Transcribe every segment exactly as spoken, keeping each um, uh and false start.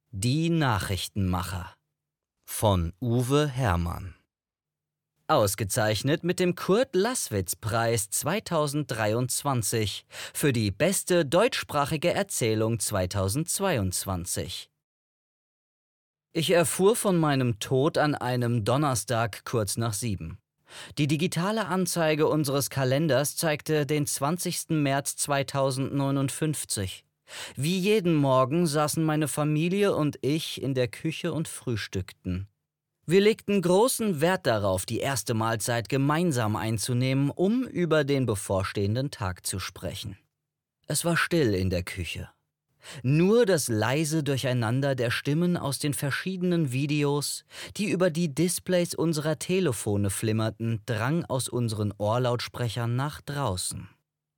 Die Nachrichtenmacher von Uwe Herrmann. Ausgezeichnet mit dem Kurd-Laßwitz-Preis zweitausenddreiundzwanzig für die beste deutschsprachige Erzählung zweitausendzweiundzwanzig. Ich erfuhr von meinem Tod an einem Donnerstag kurz nach sieben. Die digitale Anzeige unseres Kalenders zeigte den zwanzigsten März zweitausendneunundfünfzig. Wie jeden Morgen saßen meine Familie und ich in der Küche und frühstückten. Wir legten großen Wert darauf, die erste Mahlzeit gemeinsam einzunehmen, um über den bevorstehenden Tag zu sprechen. Es war still in der Küche. Nur das leise Durcheinander der Stimmen aus den verschiedenen Videos, die über die Displays unserer Telefone flimmerten, drang aus unseren Ohrlautsprechern nach draußen.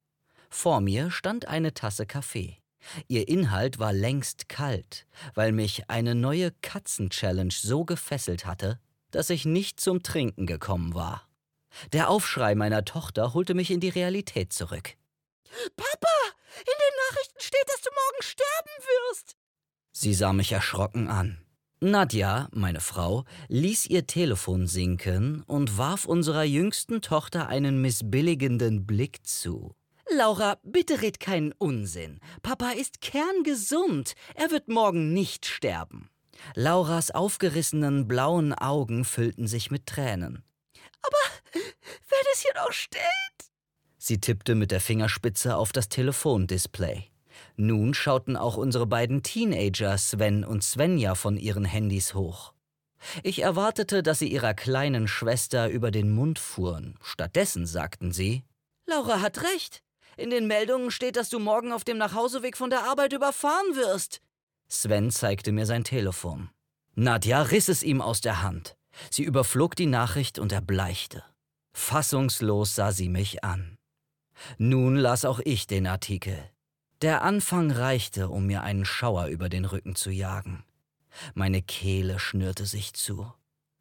Vor mir stand eine Tasse Kaffee. Ihr Inhalt war längst kalt, weil mich eine neue Katzen-Challenge so gefesselt hatte, dass ich nicht zum Trinken gekommen war. Der Aufschrei meiner Tochter holte mich in die Realität zurück. »Papa, in den Nachrichten steht, dass du morgen sterben wirst!« Sie sah mich erschrocken an. Nadja, meine Frau, ließ ihr Telefon sinken und warf unserer jüngsten Tochter einen missbilligenden Blick zu. »Laura, bitte red keinen Unsinn. Papa ist kerngesund. Er wird morgen nicht sterben.« Lauras aufgerissenen blauen Augen füllten sich mit Tränen. »Aber wenn es hier noch steht?« Sie tippte mit der Fingerspitze auf das Telefondisplay. Nun schauten auch unsere beiden Teenager Sven und Svenja von ihren Handys hoch. Ich erwartete, dass sie ihrer kleinen Schwester über den Mund fuhren. Stattdessen sagten sie: »Laura hat recht. In den Meldungen steht, dass du morgen auf dem Nachhauseweg von der Arbeit überfahren wirst.« Sven zeigte mir sein Telefon. Nadja riss es ihm aus der Hand. Sie überflog die Nachricht und erbleichte. Fassungslos sah sie mich an. Nun las auch ich den Artikel. Der Anfang reichte, um mir einen Schauer über den Rücken zu jagen. Meine Kehle schnürte sich zu.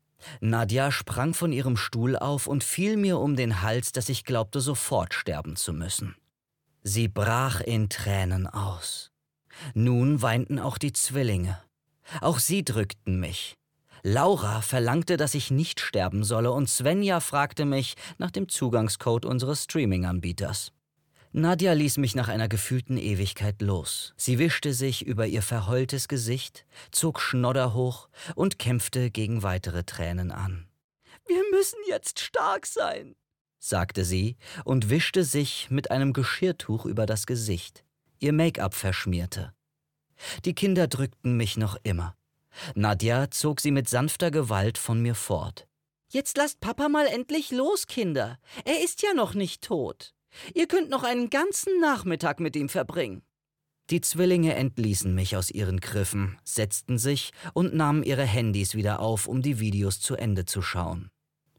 Nadja sprang von ihrem Stuhl auf und fiel mir um den Hals, dass ich glaubte, sofort sterben zu müssen. Sie brach in Tränen aus. Nun weinten auch die Zwillinge. Auch sie drückten mich. Laura verlangte, dass ich nicht sterben solle, und Svenja fragte mich nach dem Zugangscode unseres Streaming-Anbieters. Nadja ließ mich nach einer gefühlten Ewigkeit los. Sie wischte sich über ihr verheultes Gesicht, zog Schnodder hoch und kämpfte gegen weitere Tränen an. »Wir müssen jetzt stark sein«, sagte sie und wischte sich mit einem Geschirrtuch über das Gesicht. Ihr Make-up verschmierte. Die Kinder drückten mich noch immer. Nadja zog sie mit sanfter Gewalt von mir fort. »Jetzt lasst Papa mal endlich los, Kinder. Er ist ja noch nicht tot. Ihr könnt noch einen ganzen Nachmittag mit ihm verbringen.« Die Zwillinge entließen mich aus ihren Griffen, setzten sich und nahmen ihre Handys wieder auf, um die Videos zu Ende zu schauen.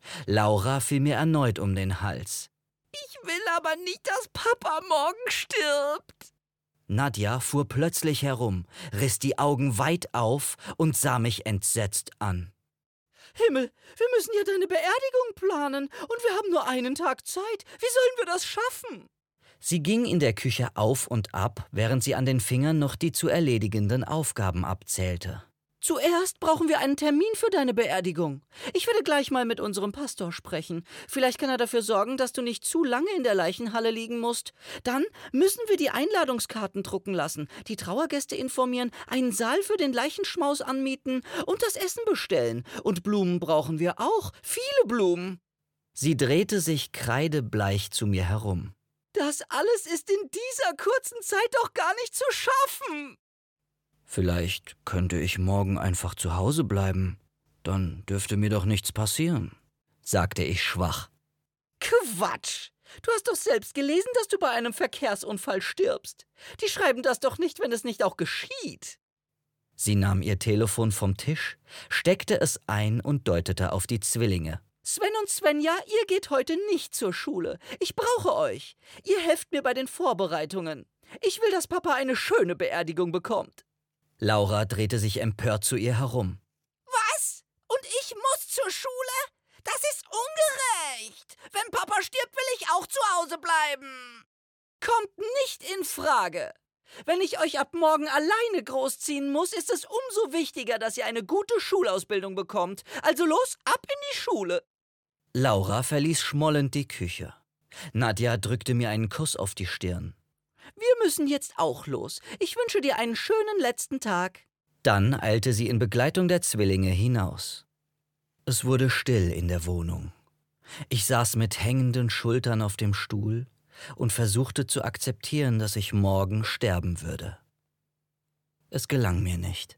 Laura fiel mir erneut um den Hals. »Ich will aber nicht, dass Papa morgen stirbt.« Nadja fuhr plötzlich herum, riss die Augen weit auf und sah mich entsetzt an. »Himmel, wir müssen ja deine Beerdigung planen und wir haben nur einen Tag Zeit. Wie sollen wir das schaffen?« Sie ging in der Küche auf und ab, während sie an den Fingern noch die zu erledigenden Aufgaben abzählte. »Zuerst brauchen wir einen Termin für deine Beerdigung. Ich werde gleich mal mit unserem Pastor sprechen. Vielleicht kann er dafür sorgen, dass du nicht zu lange in der Leichenhalle liegen musst. Dann müssen wir die Einladungskarten drucken lassen, die Trauergäste informieren, einen Saal für den Leichenschmaus anmieten und das Essen bestellen. Und Blumen brauchen wir auch, viele Blumen.« Sie drehte sich kreidebleich zu mir herum. »Das alles ist in dieser kurzen Zeit doch gar nicht zu schaffen.« »Vielleicht könnte ich morgen einfach zu Hause bleiben. Dann dürfte mir doch nichts passieren«, sagte ich schwach. »Quatsch! Du hast doch selbst gelesen, dass du bei einem Verkehrsunfall stirbst. Die schreiben das doch nicht, wenn es nicht auch geschieht.« Sie nahm ihr Telefon vom Tisch, steckte es ein und deutete auf die Zwillinge. »Sven und Svenja, ihr geht heute nicht zur Schule. Ich brauche euch. Ihr helft mir bei den Vorbereitungen. Ich will, dass Papa eine schöne Beerdigung bekommt.« Laura drehte sich empört zu ihr herum. »Was? Und ich muss zur Schule? Das ist ungerecht. Wenn Papa stirbt, will ich auch zu Hause bleiben.« »Kommt nicht in Frage. Wenn ich euch ab morgen alleine großziehen muss, ist es umso wichtiger, dass ihr eine gute Schulausbildung bekommt. Also los, ab in die Schule. Laura verließ schmollend die Küche. Nadja drückte mir einen Kuss auf die Stirn. Wir müssen jetzt auch los. Ich wünsche dir einen schönen letzten Tag. Dann eilte sie in Begleitung der Zwillinge hinaus. Es wurde still in der Wohnung. Ich saß mit hängenden Schultern auf dem Stuhl und versuchte zu akzeptieren, dass ich morgen sterben würde. Es gelang mir nicht.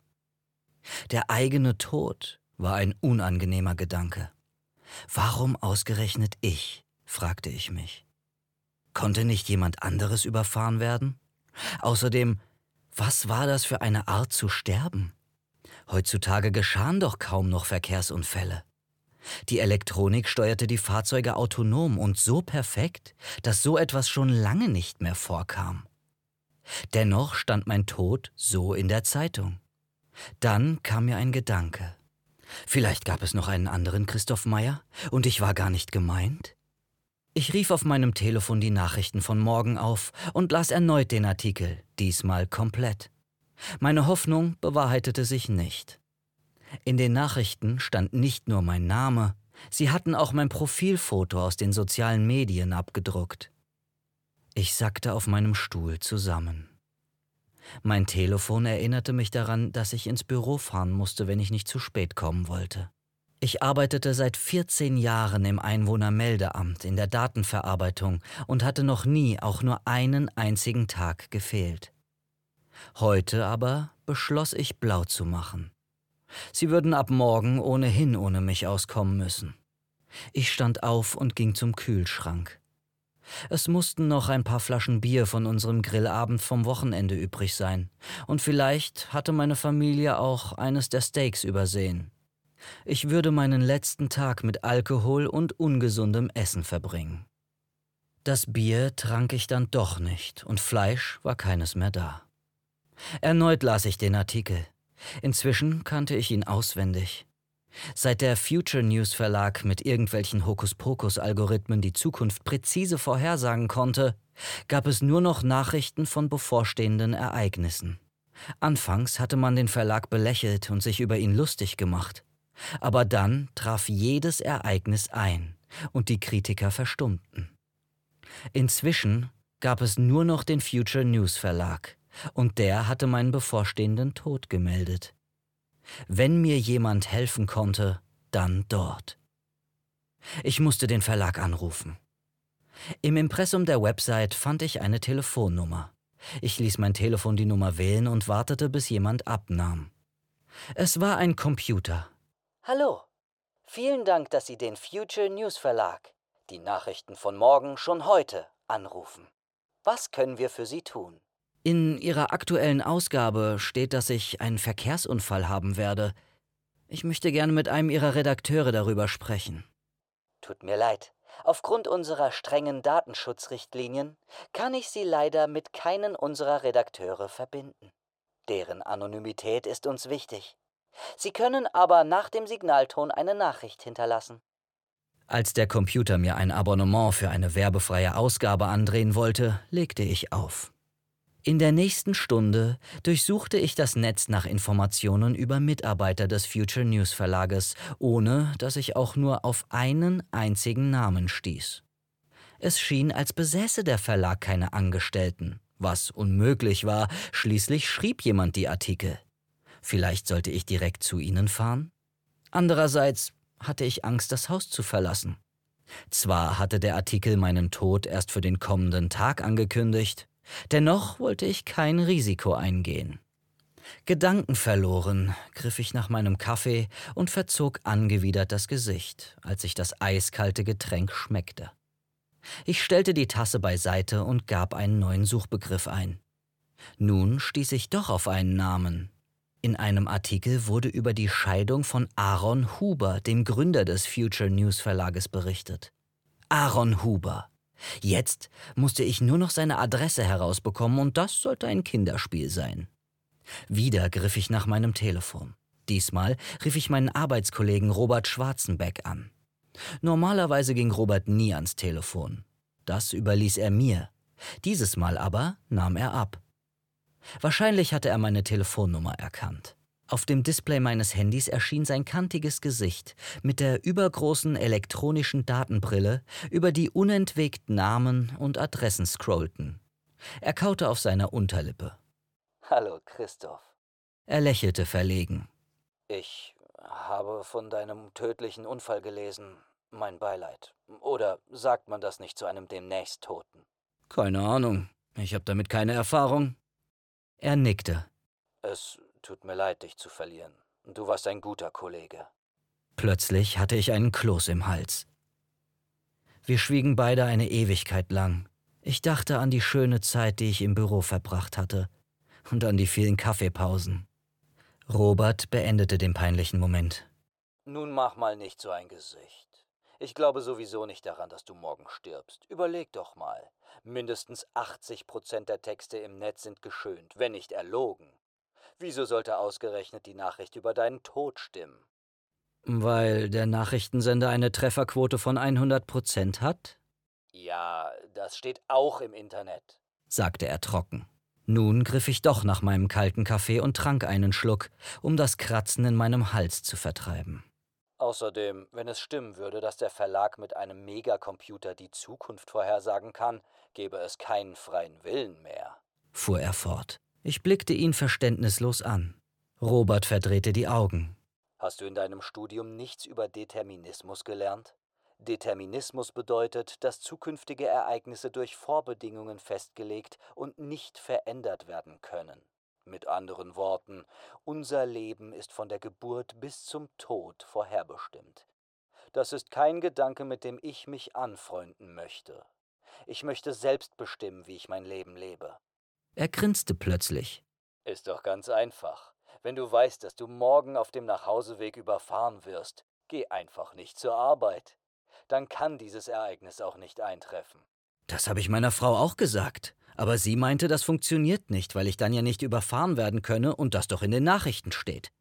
Der eigene Tod war ein unangenehmer Gedanke. Warum ausgerechnet ich, fragte ich mich. Konnte nicht jemand anderes überfahren werden? Außerdem, was war das für eine Art zu sterben? Heutzutage geschahen doch kaum noch Verkehrsunfälle. Die Elektronik steuerte die Fahrzeuge autonom und so perfekt, dass so etwas schon lange nicht mehr vorkam. Dennoch stand mein Tod so in der Zeitung. Dann kam mir ein Gedanke. Vielleicht gab es noch einen anderen Christoph Meyer und ich war gar nicht gemeint? Ich rief auf meinem Telefon die Nachrichten von morgen auf und las erneut den Artikel, diesmal komplett. Meine Hoffnung bewahrheitete sich nicht. In den Nachrichten stand nicht nur mein Name, sie hatten auch mein Profilfoto aus den sozialen Medien abgedruckt. Ich sackte auf meinem Stuhl zusammen. Mein Telefon erinnerte mich daran, dass ich ins Büro fahren musste, wenn ich nicht zu spät kommen wollte. Ich arbeitete seit vierzehn Jahren im Einwohnermeldeamt in der Datenverarbeitung und hatte noch nie auch nur einen einzigen Tag gefehlt. Heute aber beschloss ich, blau zu machen. Sie würden ab morgen ohnehin ohne mich auskommen müssen. Ich stand auf und ging zum Kühlschrank. Es mussten noch ein paar Flaschen Bier von unserem Grillabend vom Wochenende übrig sein. Und vielleicht hatte meine Familie auch eines der Steaks übersehen. Ich würde meinen letzten Tag mit Alkohol und ungesundem Essen verbringen. Das Bier trank ich dann doch nicht und Fleisch war keines mehr da. Erneut las ich den Artikel. Inzwischen kannte ich ihn auswendig. Seit der Future News Verlag mit irgendwelchen Hokuspokus-Algorithmen die Zukunft präzise vorhersagen konnte, gab es nur noch Nachrichten von bevorstehenden Ereignissen. Anfangs hatte man den Verlag belächelt und sich über ihn lustig gemacht. Aber dann traf jedes Ereignis ein und die Kritiker verstummten. Inzwischen gab es nur noch den Future News Verlag und der hatte meinen bevorstehenden Tod gemeldet. Wenn mir jemand helfen konnte, dann dort. Ich musste den Verlag anrufen. Im Impressum der Website fand ich eine Telefonnummer. Ich ließ mein Telefon die Nummer wählen und wartete, bis jemand abnahm. Es war ein Computer. Hallo, vielen Dank, dass Sie den Future News Verlag, die Nachrichten von morgen schon heute, anrufen. Was können wir für Sie tun? In Ihrer aktuellen Ausgabe steht, dass ich einen Verkehrsunfall haben werde. Ich möchte gerne mit einem Ihrer Redakteure darüber sprechen. Tut mir leid. Aufgrund unserer strengen Datenschutzrichtlinien kann ich Sie leider mit keinen unserer Redakteure verbinden. Deren Anonymität ist uns wichtig. Sie können aber nach dem Signalton eine Nachricht hinterlassen. Als der Computer mir ein Abonnement für eine werbefreie Ausgabe andrehen wollte, legte ich auf. In der nächsten Stunde durchsuchte ich das Netz nach Informationen über Mitarbeiter des Future News Verlages, ohne dass ich auch nur auf einen einzigen Namen stieß. Es schien, als besäße der Verlag keine Angestellten, was unmöglich war, schließlich schrieb jemand die Artikel. Vielleicht sollte ich direkt zu ihnen fahren? Andererseits hatte ich Angst, das Haus zu verlassen. Zwar hatte der Artikel meinen Tod erst für den kommenden Tag angekündigt, dennoch wollte ich kein Risiko eingehen. Gedankenverloren griff ich nach meinem Kaffee und verzog angewidert das Gesicht, als ich das eiskalte Getränk schmeckte. Ich stellte die Tasse beiseite und gab einen neuen Suchbegriff ein. Nun stieß ich doch auf einen Namen. In einem Artikel wurde über die Scheidung von Aaron Huber, dem Gründer des Future News Verlages, berichtet. Aaron Huber. Jetzt musste ich nur noch seine Adresse herausbekommen und das sollte ein Kinderspiel sein. Wieder griff ich nach meinem Telefon. Diesmal rief ich meinen Arbeitskollegen Robert Schwarzenbeck an. Normalerweise ging Robert nie ans Telefon. Das überließ er mir. Dieses Mal aber nahm er ab. Wahrscheinlich hatte er meine Telefonnummer erkannt. Auf dem Display meines Handys erschien sein kantiges Gesicht mit der übergroßen elektronischen Datenbrille, über die unentwegt Namen und Adressen scrollten. Er kaute auf seiner Unterlippe. Hallo, Christoph. Er lächelte verlegen. Ich habe von deinem tödlichen Unfall gelesen. Mein Beileid. Oder sagt man das nicht zu einem demnächst Toten? Keine Ahnung. Ich habe damit keine Erfahrung. Er nickte. Es tut mir leid, dich zu verlieren. Du warst ein guter Kollege. Plötzlich hatte ich einen Kloß im Hals. Wir schwiegen beide eine Ewigkeit lang. Ich dachte an die schöne Zeit, die ich im Büro verbracht hatte. Und an die vielen Kaffeepausen. Robert beendete den peinlichen Moment. Nun mach mal nicht so ein Gesicht. Ich glaube sowieso nicht daran, dass du morgen stirbst. Überleg doch mal. Mindestens achtzig Prozent der Texte im Netz sind geschönt, wenn nicht erlogen. Wieso sollte ausgerechnet die Nachricht über deinen Tod stimmen? Weil der Nachrichtensender eine Trefferquote von hundert Prozent hat? Ja, das steht auch im Internet, sagte er trocken. Nun griff ich doch nach meinem kalten Kaffee und trank einen Schluck, um das Kratzen in meinem Hals zu vertreiben. Außerdem, wenn es stimmen würde, dass der Verlag mit einem Megacomputer die Zukunft vorhersagen kann, gäbe es keinen freien Willen mehr, fuhr er fort. Ich blickte ihn verständnislos an. Robert verdrehte die Augen. Hast du in deinem Studium nichts über Determinismus gelernt? Determinismus bedeutet, dass zukünftige Ereignisse durch Vorbedingungen festgelegt und nicht verändert werden können. Mit anderen Worten, unser Leben ist von der Geburt bis zum Tod vorherbestimmt. Das ist kein Gedanke, mit dem ich mich anfreunden möchte. Ich möchte selbst bestimmen, wie ich mein Leben lebe. Er grinste plötzlich. Ist doch ganz einfach. Wenn du weißt, dass du morgen auf dem Nachhauseweg überfahren wirst, geh einfach nicht zur Arbeit. Dann kann dieses Ereignis auch nicht eintreffen. Das habe ich meiner Frau auch gesagt. Aber sie meinte, das funktioniert nicht, weil ich dann ja nicht überfahren werden könne und das doch in den Nachrichten steht.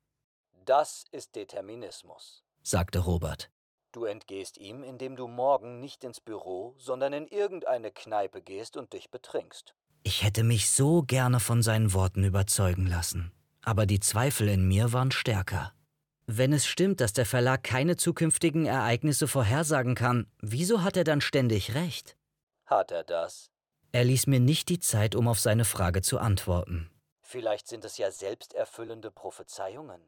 Das ist Determinismus, sagte Robert. Du entgehst ihm, indem du morgen nicht ins Büro, sondern in irgendeine Kneipe gehst und dich betrinkst. Ich hätte mich so gerne von seinen Worten überzeugen lassen. Aber die Zweifel in mir waren stärker. Wenn es stimmt, dass der Verlag keine zukünftigen Ereignisse vorhersagen kann, wieso hat er dann ständig recht? Hat er das? Er ließ mir nicht die Zeit, um auf seine Frage zu antworten. Vielleicht sind es ja selbsterfüllende Prophezeiungen.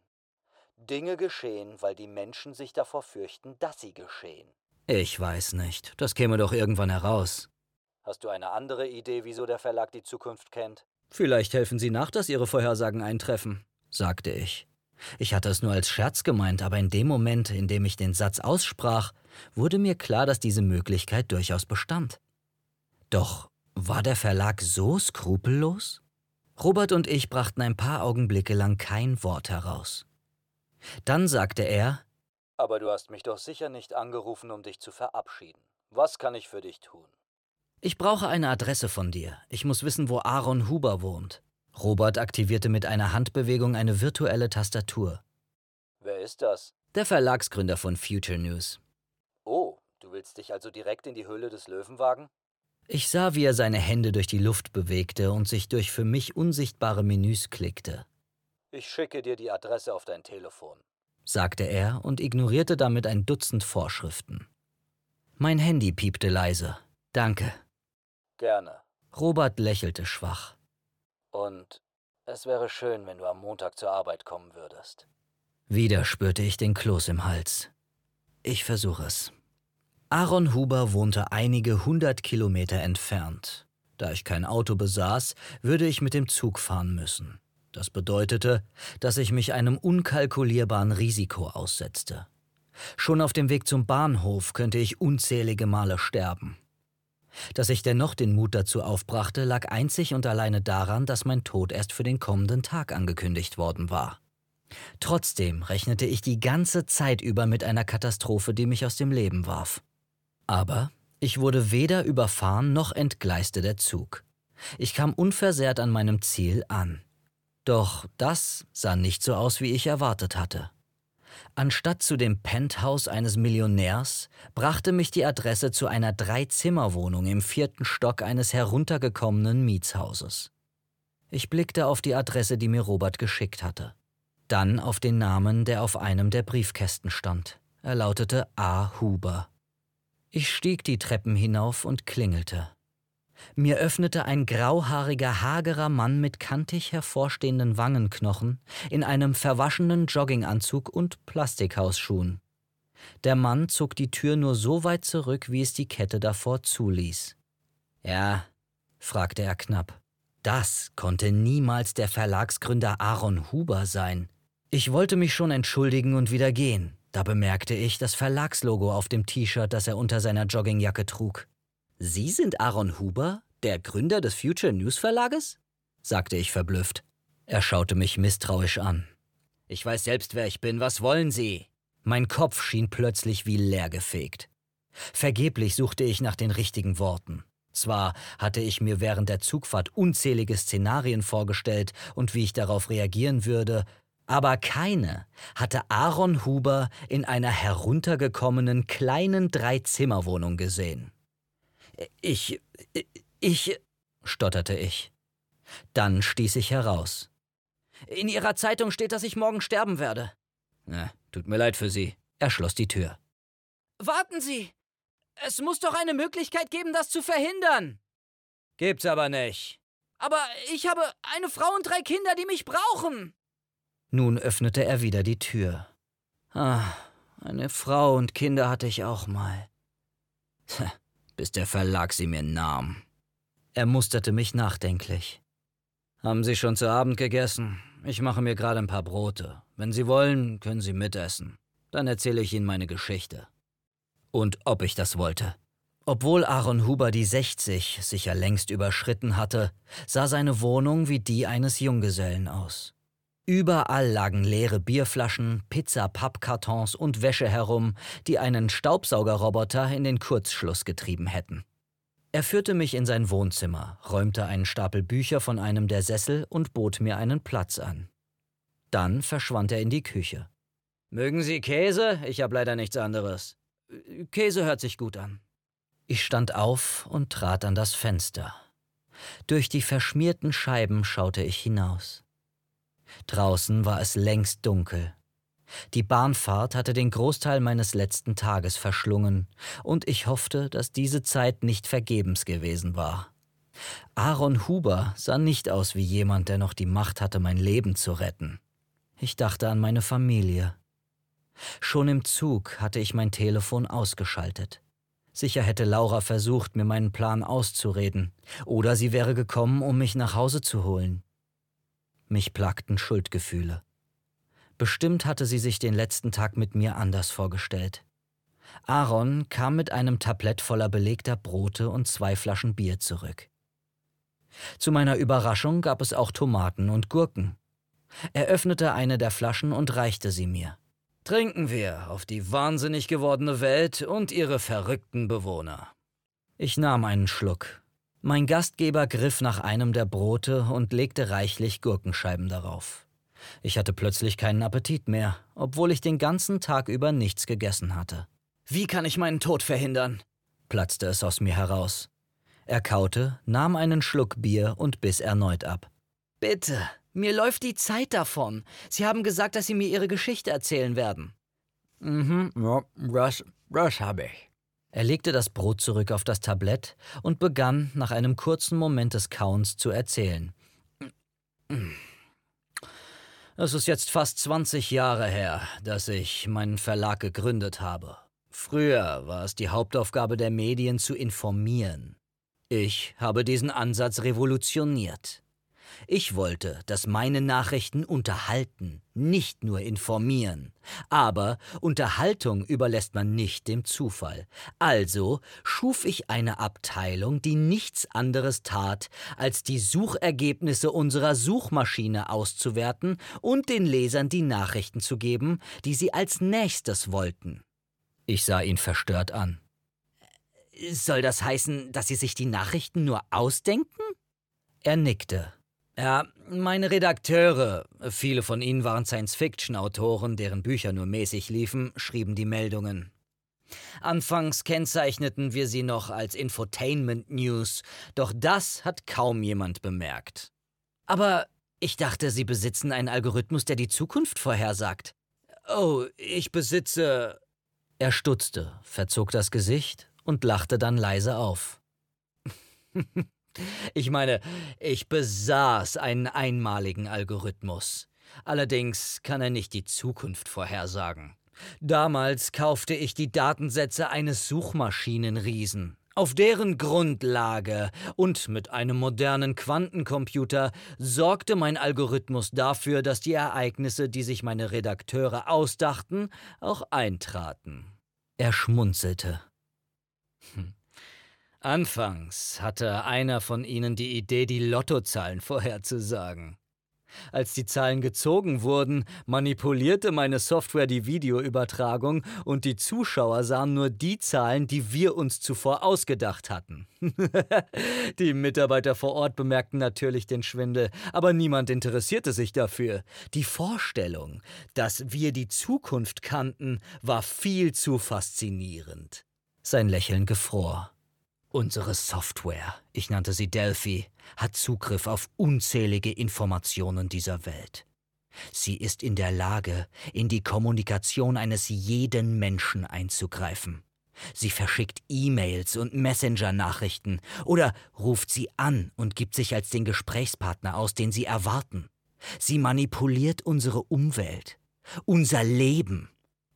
Dinge geschehen, weil die Menschen sich davor fürchten, dass sie geschehen. Ich weiß nicht. Das käme doch irgendwann heraus. Hast du eine andere Idee, wieso der Verlag die Zukunft kennt? Vielleicht helfen Sie nach, dass Ihre Vorhersagen eintreffen, sagte ich. Ich hatte es nur als Scherz gemeint, aber in dem Moment, in dem ich den Satz aussprach, wurde mir klar, dass diese Möglichkeit durchaus bestand. Doch war der Verlag so skrupellos? Robert und ich brachten ein paar Augenblicke lang kein Wort heraus. Dann sagte er: Aber du hast mich doch sicher nicht angerufen, um dich zu verabschieden. Was kann ich für dich tun? Ich brauche eine Adresse von dir. Ich muss wissen, wo Aaron Huber wohnt. Robert aktivierte mit einer Handbewegung eine virtuelle Tastatur. Wer ist das? Der Verlagsgründer von Future News. Oh, du willst dich also direkt in die Höhle des Löwen wagen? Ich sah, wie er seine Hände durch die Luft bewegte und sich durch für mich unsichtbare Menüs klickte. Ich schicke dir die Adresse auf dein Telefon, sagte er und ignorierte damit ein Dutzend Vorschriften. Mein Handy piepte leise. Danke. Gerne. Robert lächelte schwach. Und es wäre schön, wenn du am Montag zur Arbeit kommen würdest. Wieder spürte ich den Kloß im Hals. Ich versuche es. Aaron Huber wohnte einige hundert Kilometer entfernt. Da ich kein Auto besaß, würde ich mit dem Zug fahren müssen. Das bedeutete, dass ich mich einem unkalkulierbaren Risiko aussetzte. Schon auf dem Weg zum Bahnhof könnte ich unzählige Male sterben. Dass ich dennoch den Mut dazu aufbrachte, lag einzig und alleine daran, dass mein Tod erst für den kommenden Tag angekündigt worden war. Trotzdem rechnete ich die ganze Zeit über mit einer Katastrophe, die mich aus dem Leben warf. Aber ich wurde weder überfahren noch entgleiste der Zug. Ich kam unversehrt an meinem Ziel an. Doch das sah nicht so aus, wie ich erwartet hatte. Anstatt zu dem Penthouse eines Millionärs brachte mich die Adresse zu einer Drei-Zimmer-Wohnung im vierten Stock eines heruntergekommenen Mietshauses. Ich blickte auf die Adresse, die mir Robert geschickt hatte. Dann auf den Namen, der auf einem der Briefkästen stand. Er lautete A. Huber. Ich stieg die Treppen hinauf und klingelte. Mir öffnete ein grauhaariger, hagerer Mann mit kantig hervorstehenden Wangenknochen in einem verwaschenen Jogginganzug und Plastikhausschuhen. Der Mann zog die Tür nur so weit zurück, wie es die Kette davor zuließ. »Ja?« fragte er knapp. Das konnte niemals der Verlagsgründer Aaron Huber sein. Ich wollte mich schon entschuldigen und wieder gehen. Da bemerkte ich das Verlagslogo auf dem T-Shirt, das er unter seiner Joggingjacke trug. »Sie sind Aaron Huber, der Gründer des Future News Verlages?« sagte ich verblüfft. Er schaute mich misstrauisch an. »Ich weiß selbst, wer ich bin. Was wollen Sie?« Mein Kopf schien plötzlich wie leergefegt. Vergeblich suchte ich nach den richtigen Worten. Zwar hatte ich mir während der Zugfahrt unzählige Szenarien vorgestellt und wie ich darauf reagieren würde, aber keine hatte Aaron Huber in einer heruntergekommenen kleinen Drei-Zimmer-Wohnung gesehen. »Ich, ich«, stotterte ich. Dann stieß ich heraus. »In Ihrer Zeitung steht, dass ich morgen sterben werde.« »Na, tut mir leid für Sie.« Er schloss die Tür. »Warten Sie! Es muss doch eine Möglichkeit geben, das zu verhindern!« »Gibt's aber nicht.« »Aber ich habe eine Frau und drei Kinder, die mich brauchen!« Nun öffnete er wieder die Tür. Ah, eine Frau und Kinder hatte ich auch mal. Bis der Verlag sie mir nahm. Er musterte mich nachdenklich. »Haben Sie schon zu Abend gegessen? Ich mache mir gerade ein paar Brote. Wenn Sie wollen, können Sie mitessen. Dann erzähle ich Ihnen meine Geschichte.« Und ob ich das wollte. Obwohl Aaron Huber die sechzig sicher längst überschritten hatte, sah seine Wohnung wie die eines Junggesellen aus. Überall lagen leere Bierflaschen, Pizza-Pappkartons und Wäsche herum, die einen Staubsaugerroboter in den Kurzschluss getrieben hätten. Er führte mich in sein Wohnzimmer, räumte einen Stapel Bücher von einem der Sessel und bot mir einen Platz an. Dann verschwand er in die Küche. »Mögen Sie Käse? Ich habe leider nichts anderes.« »Käse hört sich gut an.« Ich stand auf und trat an das Fenster. Durch die verschmierten Scheiben schaute ich hinaus. Draußen war es längst dunkel. Die Bahnfahrt hatte den Großteil meines letzten Tages verschlungen, und ich hoffte, dass diese Zeit nicht vergebens gewesen war. Aaron Huber sah nicht aus wie jemand, der noch die Macht hatte, mein Leben zu retten. Ich dachte an meine Familie. Schon im Zug hatte ich mein Telefon ausgeschaltet. Sicher hätte Laura versucht, mir meinen Plan auszureden, oder sie wäre gekommen, um mich nach Hause zu holen. Mich plagten Schuldgefühle. Bestimmt hatte sie sich den letzten Tag mit mir anders vorgestellt. Aaron kam mit einem Tablett voller belegter Brote und zwei Flaschen Bier zurück. Zu meiner Überraschung gab es auch Tomaten und Gurken. Er öffnete eine der Flaschen und reichte sie mir. »Trinken wir auf die wahnsinnig gewordene Welt und ihre verrückten Bewohner.« Ich nahm einen Schluck. Mein Gastgeber griff nach einem der Brote und legte reichlich Gurkenscheiben darauf. Ich hatte plötzlich keinen Appetit mehr, obwohl ich den ganzen Tag über nichts gegessen hatte. »Wie kann ich meinen Tod verhindern?« platzte es aus mir heraus. Er kaute, nahm einen Schluck Bier und biss erneut ab. »Bitte, mir läuft die Zeit davon. Sie haben gesagt, dass Sie mir Ihre Geschichte erzählen werden.« »Mhm, ja, das, das habe ich.« Er legte das Brot zurück auf das Tablett und begann, nach einem kurzen Moment des Kauens zu erzählen. »Es ist jetzt fast zwanzig Jahre her, dass ich meinen Verlag gegründet habe. Früher war es die Hauptaufgabe der Medien zu informieren. Ich habe diesen Ansatz revolutioniert. Ich wollte, dass meine Nachrichten unterhalten, nicht nur informieren. Aber Unterhaltung überlässt man nicht dem Zufall. Also schuf ich eine Abteilung, die nichts anderes tat, als die Suchergebnisse unserer Suchmaschine auszuwerten und den Lesern die Nachrichten zu geben, die sie als nächstes wollten. Ich sah ihn verstört an. »Soll das heißen, dass Sie sich die Nachrichten nur ausdenken?« Er nickte. »Ja, meine Redakteure, viele von ihnen waren Science-Fiction-Autoren, deren Bücher nur mäßig liefen, schrieben die Meldungen. Anfangs kennzeichneten wir sie noch als Infotainment News, doch das hat kaum jemand bemerkt. Aber ich dachte, Sie besitzen einen Algorithmus, der die Zukunft vorhersagt. Oh, ich besitze... Er stutzte, verzog das Gesicht und lachte dann leise auf. Ich meine, ich besaß einen einmaligen Algorithmus. Allerdings kann er nicht die Zukunft vorhersagen. Damals kaufte ich die Datensätze eines Suchmaschinenriesen. Auf deren Grundlage und mit einem modernen Quantencomputer sorgte mein Algorithmus dafür, dass die Ereignisse, die sich meine Redakteure ausdachten, auch eintraten. Er schmunzelte. Hm. Anfangs hatte einer von ihnen die Idee, die Lottozahlen vorherzusagen. Als die Zahlen gezogen wurden, manipulierte meine Software die Videoübertragung und die Zuschauer sahen nur die Zahlen, die wir uns zuvor ausgedacht hatten. Die Mitarbeiter vor Ort bemerkten natürlich den Schwindel, aber niemand interessierte sich dafür. Die Vorstellung, dass wir die Zukunft kannten, war viel zu faszinierend. Sein Lächeln gefror. Unsere Software, ich nannte sie Delphi, hat Zugriff auf unzählige Informationen dieser Welt. Sie ist in der Lage, in die Kommunikation eines jeden Menschen einzugreifen. Sie verschickt E-Mails und Messenger-Nachrichten oder ruft sie an und gibt sich als den Gesprächspartner aus, den sie erwarten. Sie manipuliert unsere Umwelt, unser Leben,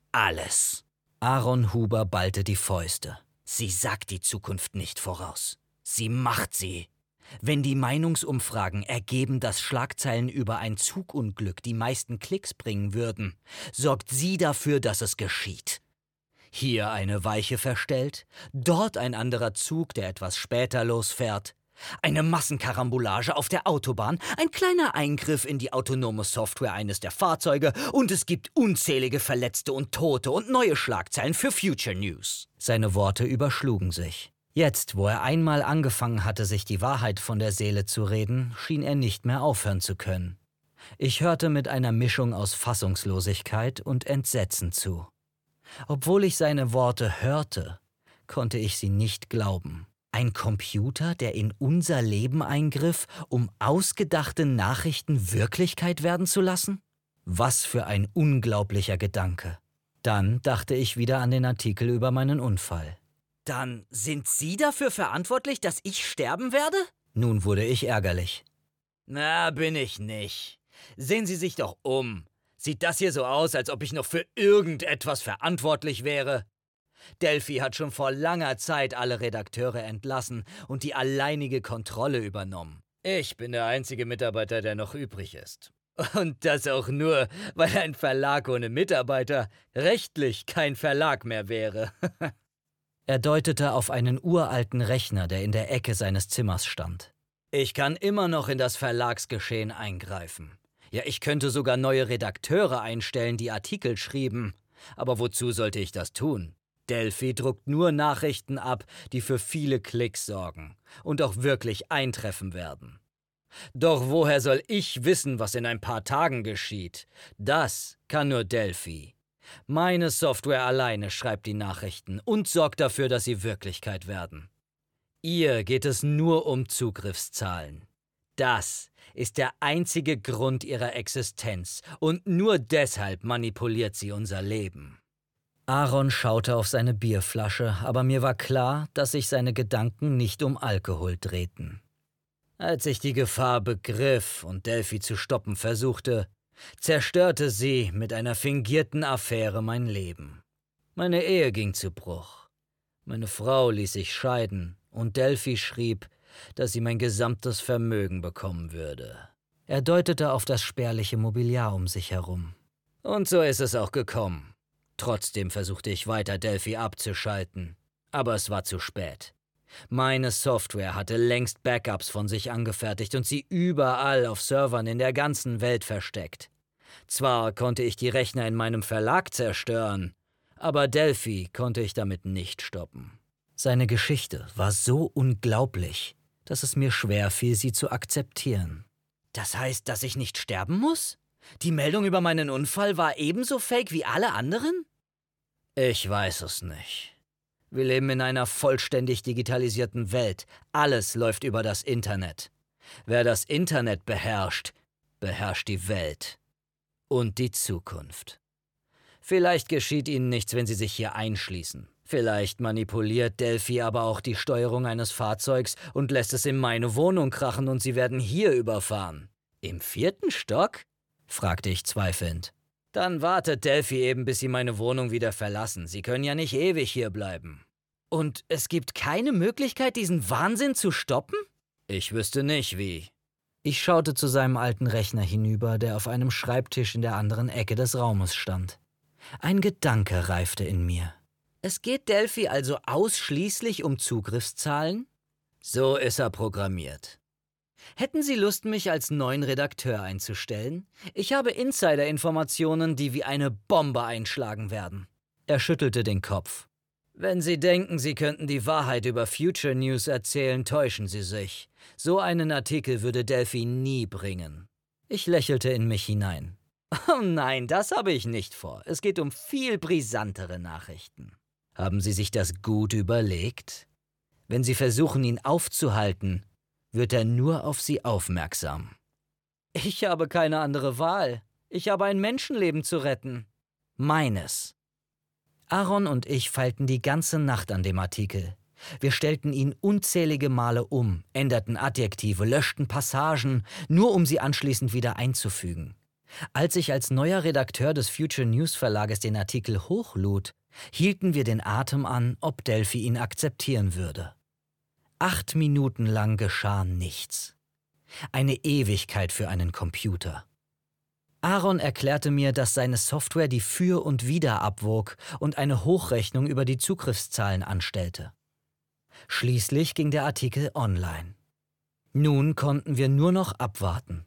alles. Aaron Huber ballte die Fäuste. Sie sagt die Zukunft nicht voraus. Sie macht sie. Wenn die Meinungsumfragen ergeben, dass Schlagzeilen über ein Zugunglück die meisten Klicks bringen würden, sorgt sie dafür, dass es geschieht. Hier eine Weiche verstellt, dort ein anderer Zug, der etwas später losfährt. Eine Massenkarambolage auf der Autobahn, ein kleiner Eingriff in die autonome Software eines der Fahrzeuge und es gibt unzählige Verletzte und Tote und neue Schlagzeilen für Future News. Seine Worte überschlugen sich. Jetzt, wo er einmal angefangen hatte, sich die Wahrheit von der Seele zu reden, schien er nicht mehr aufhören zu können. Ich hörte mit einer Mischung aus Fassungslosigkeit und Entsetzen zu. Obwohl ich seine Worte hörte, konnte ich sie nicht glauben. Ein Computer, der in unser Leben eingriff, um ausgedachte Nachrichten Wirklichkeit werden zu lassen? Was für ein unglaublicher Gedanke. Dann dachte ich wieder an den Artikel über meinen Unfall. Dann sind Sie dafür verantwortlich, dass ich sterben werde? Nun wurde ich ärgerlich. Na, bin ich nicht. Sehen Sie sich doch um. Sieht das hier so aus, als ob ich noch für irgendetwas verantwortlich wäre? Delphi hat schon vor langer Zeit alle Redakteure entlassen und die alleinige Kontrolle übernommen. Ich bin der einzige Mitarbeiter, der noch übrig ist. Und das auch nur, weil ein Verlag ohne Mitarbeiter rechtlich kein Verlag mehr wäre. Er deutete auf einen uralten Rechner, der in der Ecke seines Zimmers stand. Ich kann immer noch in das Verlagsgeschehen eingreifen. Ja, ich könnte sogar neue Redakteure einstellen, die Artikel schrieben. Aber wozu sollte ich das tun? Delphi druckt nur Nachrichten ab, die für viele Klicks sorgen und auch wirklich eintreffen werden. Doch woher soll ich wissen, was in ein paar Tagen geschieht? Das kann nur Delphi. Meine Software alleine schreibt die Nachrichten und sorgt dafür, dass sie Wirklichkeit werden. Ihr geht es nur um Zugriffszahlen. Das ist der einzige Grund ihrer Existenz und nur deshalb manipuliert sie unser Leben. Aaron schaute auf seine Bierflasche, aber mir war klar, dass sich seine Gedanken nicht um Alkohol drehten. Als ich die Gefahr begriff und Delphi zu stoppen versuchte, zerstörte sie mit einer fingierten Affäre mein Leben. Meine Ehe ging zu Bruch. Meine Frau ließ sich scheiden und Delphi schrieb, dass sie mein gesamtes Vermögen bekommen würde. Er deutete auf das spärliche Mobiliar um sich herum. Und so ist es auch gekommen. Trotzdem versuchte ich weiter, Delphi abzuschalten. Aber es war zu spät. Meine Software hatte längst Backups von sich angefertigt und sie überall auf Servern in der ganzen Welt versteckt. Zwar konnte ich die Rechner in meinem Verlag zerstören, aber Delphi konnte ich damit nicht stoppen. Seine Geschichte war so unglaublich, dass es mir schwer fiel, sie zu akzeptieren. Das heißt, dass ich nicht sterben muss? Die Meldung über meinen Unfall war ebenso fake wie alle anderen? Ich weiß es nicht. Wir leben in einer vollständig digitalisierten Welt. Alles läuft über das Internet. Wer das Internet beherrscht, beherrscht die Welt und die Zukunft. Vielleicht geschieht Ihnen nichts, wenn Sie sich hier einschließen. Vielleicht manipuliert Delphi aber auch die Steuerung eines Fahrzeugs und lässt es in meine Wohnung krachen und Sie werden hier überfahren. Im vierten Stock? Fragte ich zweifelnd. Dann wartet Delphi eben, bis Sie meine Wohnung wieder verlassen. Sie können ja nicht ewig hier bleiben. Und es gibt keine Möglichkeit, diesen Wahnsinn zu stoppen? Ich wüsste nicht, wie. Ich schaute zu seinem alten Rechner hinüber, der auf einem Schreibtisch in der anderen Ecke des Raumes stand. Ein Gedanke reifte in mir. Es geht Delphi also ausschließlich um Zugriffszahlen? So ist er programmiert. Hätten Sie Lust, mich als neuen Redakteur einzustellen? Ich habe Insider-Informationen, die wie eine Bombe einschlagen werden. Er schüttelte den Kopf. Wenn Sie denken, Sie könnten die Wahrheit über Future News erzählen, täuschen Sie sich. So einen Artikel würde Delphi nie bringen. Ich lächelte in mich hinein. Oh nein, das habe ich nicht vor. Es geht um viel brisantere Nachrichten. Haben Sie sich das gut überlegt? Wenn Sie versuchen, ihn aufzuhalten, wird er nur auf Sie aufmerksam. Ich habe keine andere Wahl. Ich habe ein Menschenleben zu retten. Meines. Aaron und ich feilten die ganze Nacht an dem Artikel. Wir stellten ihn unzählige Male um, änderten Adjektive, löschten Passagen, nur um sie anschließend wieder einzufügen. Als ich als neuer Redakteur des Future News Verlages den Artikel hochlud, hielten wir den Atem an, ob Delphi ihn akzeptieren würde. Acht Minuten lang geschah nichts. Eine Ewigkeit für einen Computer. Aaron erklärte mir, dass seine Software die Für- und Wider abwog und eine Hochrechnung über die Zugriffszahlen anstellte. Schließlich ging der Artikel online. Nun konnten wir nur noch abwarten.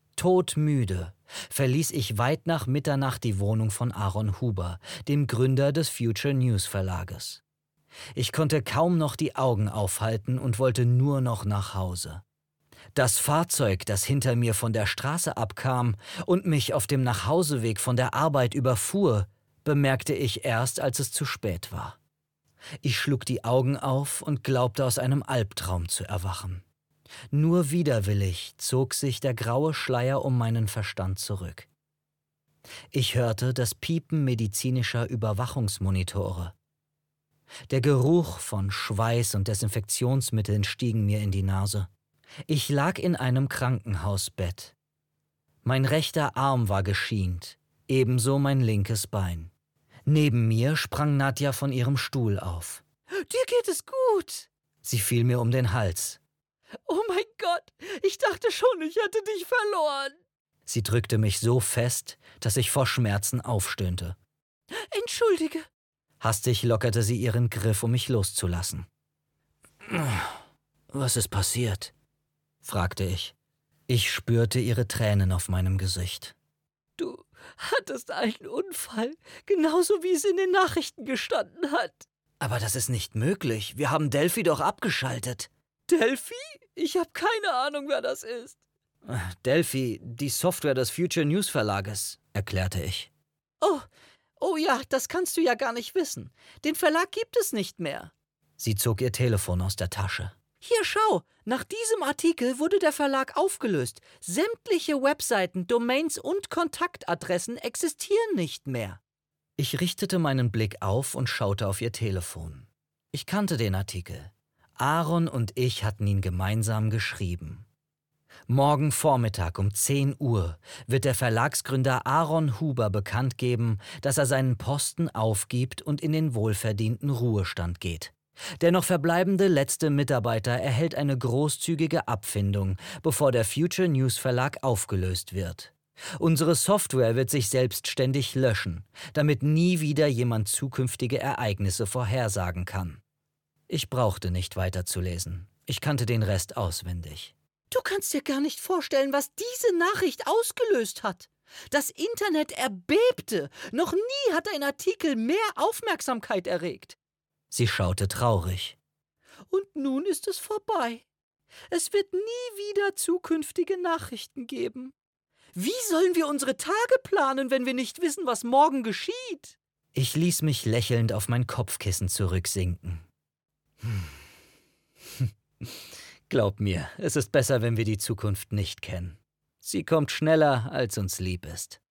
Todmüde verließ ich weit nach Mitternacht die Wohnung von Aaron Huber, dem Gründer des Future News Verlages. Ich konnte kaum noch die Augen aufhalten und wollte nur noch nach Hause. Das Fahrzeug, das hinter mir von der Straße abkam und mich auf dem Nachhauseweg von der Arbeit überfuhr, bemerkte ich erst, als es zu spät war. Ich schlug die Augen auf und glaubte, aus einem Albtraum zu erwachen. Nur widerwillig zog sich der graue Schleier um meinen Verstand zurück. Ich hörte das Piepen medizinischer Überwachungsmonitore. Der Geruch von Schweiß und Desinfektionsmitteln stiegen mir in die Nase. Ich lag in einem Krankenhausbett. Mein rechter Arm war geschient, ebenso mein linkes Bein. Neben mir sprang Nadja von ihrem Stuhl auf. »Dir geht es gut!« Sie fiel mir um den Hals. »Oh mein Gott, ich dachte schon, ich hätte dich verloren!« Sie drückte mich so fest, dass ich vor Schmerzen aufstöhnte. »Entschuldige!« Hastig lockerte sie ihren Griff, um mich loszulassen. »Was ist passiert?« fragte ich. Ich spürte ihre Tränen auf meinem Gesicht. »Du hattest einen Unfall, genauso wie es in den Nachrichten gestanden hat.« »Aber das ist nicht möglich. Wir haben Delphi doch abgeschaltet.« »Delphi? Ich habe keine Ahnung, wer das ist.« »Delphi, die Software des Future News Verlages«, erklärte ich. »Oh, oh ja, das kannst du ja gar nicht wissen. Den Verlag gibt es nicht mehr.« Sie zog ihr Telefon aus der Tasche. »Hier, schau, nach diesem Artikel wurde der Verlag aufgelöst. Sämtliche Webseiten, Domains und Kontaktadressen existieren nicht mehr.« Ich richtete meinen Blick auf und schaute auf ihr Telefon. Ich kannte den Artikel. Aaron und ich hatten ihn gemeinsam geschrieben. Morgen Vormittag um zehn Uhr wird der Verlagsgründer Aaron Huber bekannt geben, dass er seinen Posten aufgibt und in den wohlverdienten Ruhestand geht. Der noch verbleibende letzte Mitarbeiter erhält eine großzügige Abfindung, bevor der Future News Verlag aufgelöst wird. Unsere Software wird sich selbstständig löschen, damit nie wieder jemand zukünftige Ereignisse vorhersagen kann. Ich brauchte nicht weiterzulesen. Ich kannte den Rest auswendig. »Du kannst dir gar nicht vorstellen, was diese Nachricht ausgelöst hat. Das Internet erbebte. Noch nie hat ein Artikel mehr Aufmerksamkeit erregt.« Sie schaute traurig. »Und nun ist es vorbei. Es wird nie wieder zukünftige Nachrichten geben. Wie sollen wir unsere Tage planen, wenn wir nicht wissen, was morgen geschieht?« Ich ließ mich lächelnd auf mein Kopfkissen zurücksinken. Hm. Glaub mir, es ist besser, wenn wir die Zukunft nicht kennen. Sie kommt schneller, als uns lieb ist.